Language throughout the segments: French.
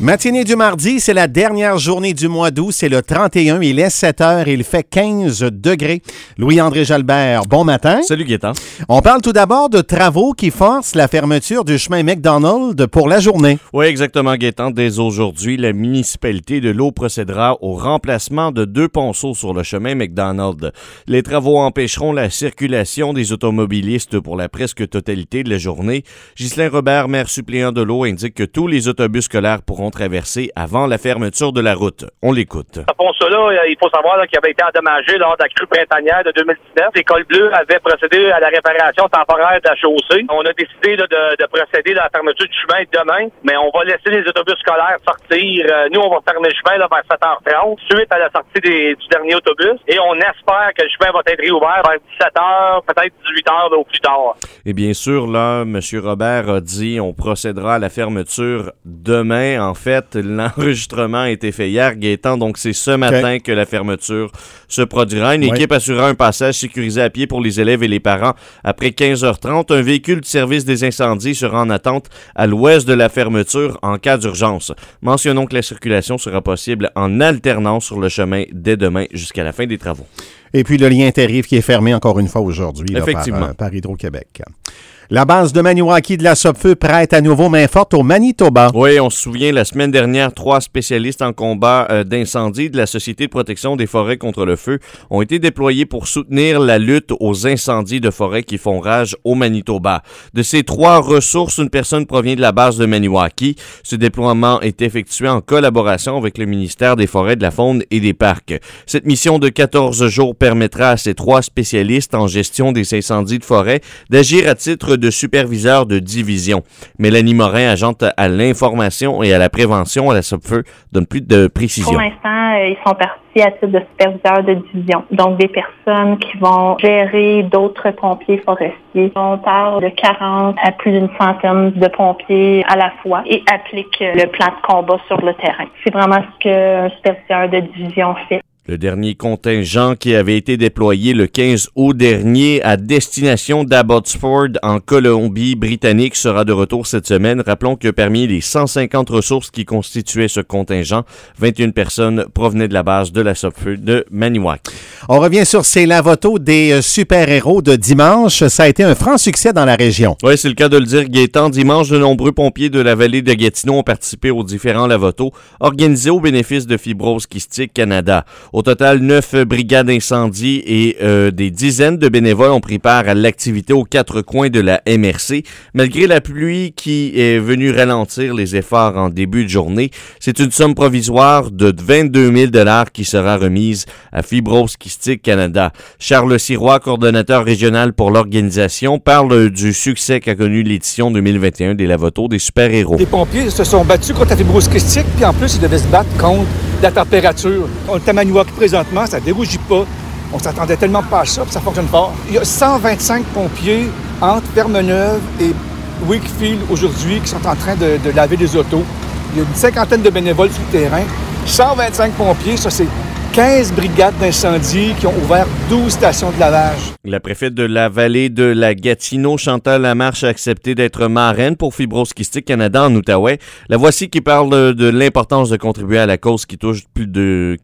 Matinée du mardi, c'est la dernière journée du mois d'août, c'est le 31, il est 7 heures et il fait 15 degrés. Louis-André Jalbert, bon matin. Salut Gaétan. On parle tout d'abord de travaux qui forcent la fermeture du chemin McDonald pour la journée. Oui, exactement Gaétan. Dès aujourd'hui, la municipalité de l'Eau procédera au remplacement de 2 ponceaux sur le chemin McDonald. Les travaux empêcheront la circulation des automobilistes pour la presque totalité de la journée. Ghislain Robert, maire suppléant de l'Eau, indique que tous les autobus scolaires pourront traverser avant la fermeture de la route. On l'écoute. Ce ponceau-là, il faut savoir qu'il avait été endommagé lors de la crue printanière de 2019. L'École bleue avait procédé à la réparation temporaire de la chaussée. On a décidé de procéder à la fermeture du chemin demain, mais on va laisser les autobus scolaires sortir. Nous, on va fermer le chemin là, vers 7h30, suite à la sortie du dernier autobus. Et on espère que le chemin va être réouvert vers 17h, peut-être 18h au plus tard. Et bien sûr, là, M. Robert a dit on procédera à la fermeture demain. En fait, l'enregistrement a été fait hier, Gaétan, donc c'est ce matin que la fermeture se produira. Une équipe assurera un passage sécurisé à pied pour les élèves et les parents. Après 15h30, un véhicule du service des incendies sera en attente à l'ouest de la fermeture en cas d'urgence. Mentionnons que la circulation sera possible en alternance sur le chemin dès demain jusqu'à la fin des travaux. Et puis le lien Terrif qui est fermé encore une fois aujourd'hui là, par Hydro-Québec. La base de Maniwaki de la Sopfeu prête à nouveau main forte au Manitoba. Oui, on se souvient, la semaine dernière, 3 spécialistes en combat d'incendie de la Société de protection des forêts contre le feu ont été déployés pour soutenir la lutte aux incendies de forêt qui font rage au Manitoba. De ces 3 ressources, une personne provient de la base de Maniwaki. Ce déploiement est effectué en collaboration avec le ministère des Forêts, de la Faune et des Parcs. Cette mission de 14 jours permettra à ces 3 spécialistes en gestion des incendies de forêt d'agir à titre de superviseur de division. Mélanie Morin, agente à l'information et à la prévention à la Sopfeu, donne plus de précision. Pour l'instant, ils sont partis à titre de superviseur de division. Donc, des personnes qui vont gérer d'autres pompiers forestiers. On parle de 40 à plus d'une centaine de pompiers à la fois et appliquent le plan de combat sur le terrain. C'est vraiment ce qu'un superviseur de division fait. Le dernier contingent qui avait été déployé le 15 août dernier à destination d'Abbotsford en Colombie-Britannique sera de retour cette semaine. Rappelons que parmi les 150 ressources qui constituaient ce contingent, 21 personnes provenaient de la base de la Sopfeu de Maniwaki. On revient sur ces lavotos des super-héros de dimanche. Ça a été un franc succès dans la région. Oui, c'est le cas de le dire, Gaétan. Dimanche, de nombreux pompiers de la vallée de Gatineau ont participé aux différents lavotos organisés au bénéfice de Fibrose Kystique Canada. Au total, 9 brigades d'incendie et des dizaines de bénévoles ont pris part à l'activité aux 4 coins de la MRC. Malgré la pluie qui est venue ralentir les efforts en début de journée, c'est une somme provisoire de 22 000 $ qui sera remise à Fibrose Kystique Canada. Charles Sirois, coordonnateur régional pour l'organisation, parle du succès qu'a connu l'édition 2021 des lavotos des super-héros. Les pompiers se sont battus contre la fibrose kystique, puis en plus, ils devaient se battre contre la température. On est à Maniwaki présentement, ça ne dérougit pas. On s'attendait tellement pas à ça, puis ça fonctionne fort. Il y a 125 pompiers entre Fermeneuve et Wakefield aujourd'hui qui sont en train de laver des autos. Il y a une 50aine de bénévoles sur le terrain. 125 pompiers, ça c'est 15 brigades d'incendie qui ont ouvert 12 stations de lavage. La préfète de la vallée de la Gatineau, Chantal Lamarche, a accepté d'être marraine pour Fibrose Kystique Canada en Outaouais. La voici qui parle de l'importance de contribuer à la cause qui touche plus de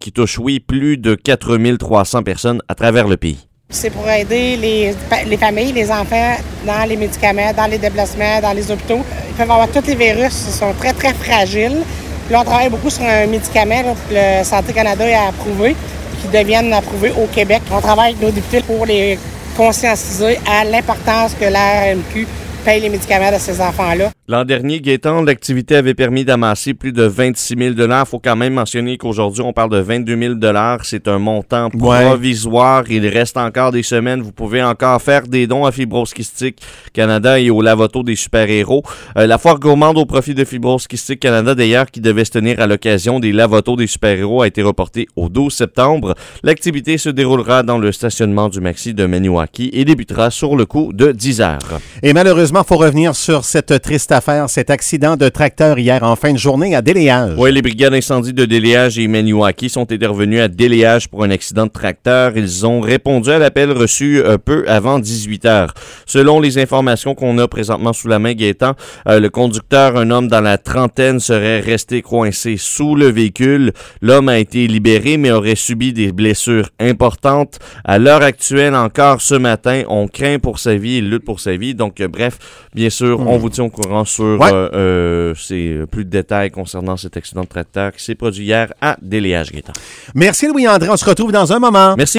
4300 personnes à travers le pays. C'est pour aider les familles, les enfants dans les médicaments, dans les déplacements, dans les hôpitaux. Ils peuvent avoir tous les virus, ils sont très, très fragiles. Puis là, on travaille beaucoup sur un médicament là, que le Santé Canada a approuvé, qui deviennent approuvés au Québec. On travaille avec nos députés pour les conscientiser à l'importance que l'ARMQ paye les médicaments de ces enfants-là. L'an dernier, Gaétan, l'activité avait permis d'amasser plus de 26 000 $. Il faut quand même mentionner qu'aujourd'hui, on parle de 22 000 $. C'est un montant provisoire. Il reste encore des semaines. Vous pouvez encore faire des dons à Fibrose Kystique Canada et au Lavoto des super-héros. La foire gourmande au profit de Fibrose Kystique Canada, d'ailleurs, qui devait se tenir à l'occasion des Lavotos des super-héros, a été reportée au 12 septembre. L'activité se déroulera dans le stationnement du Maxi de Maniwaki et débutera sur le coup de 10 heures. Et malheureusement, il faut revenir sur cette triste affaire affaire, cet accident de tracteur hier en fin de journée à Déléage. Oui, les brigades d'incendie de Déléage et Maniwaki sont intervenus à Déléage pour un accident de tracteur. Ils ont répondu à l'appel reçu un peu avant 18 heures. Selon les informations qu'on a présentement sous la main, Gaétan, le conducteur, un homme dans la trentaine, serait resté coincé sous le véhicule. L'homme a été libéré, mais aurait subi des blessures importantes. À l'heure actuelle, encore ce matin, on craint pour sa vie, il lutte pour sa vie. Donc, bref, bien sûr, on vous tient au courant sur plus de détails concernant cet accident de tracteur qui s'est produit hier à Déléage, Gaétan. Merci Louis-André, on se retrouve dans un moment. Merci.